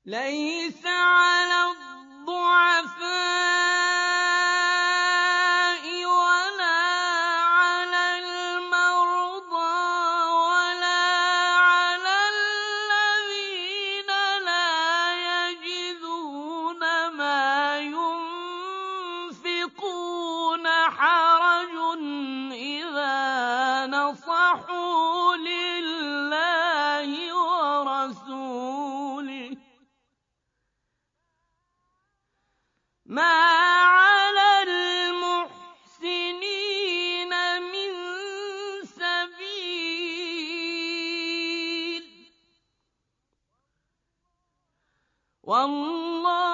ليس على الضعفاء ولا على المرضى ولا على الذين لا يجدون ما ينفقون حرج إذا نصحوا لله ورسوله ما على المحسنين من سبيل والله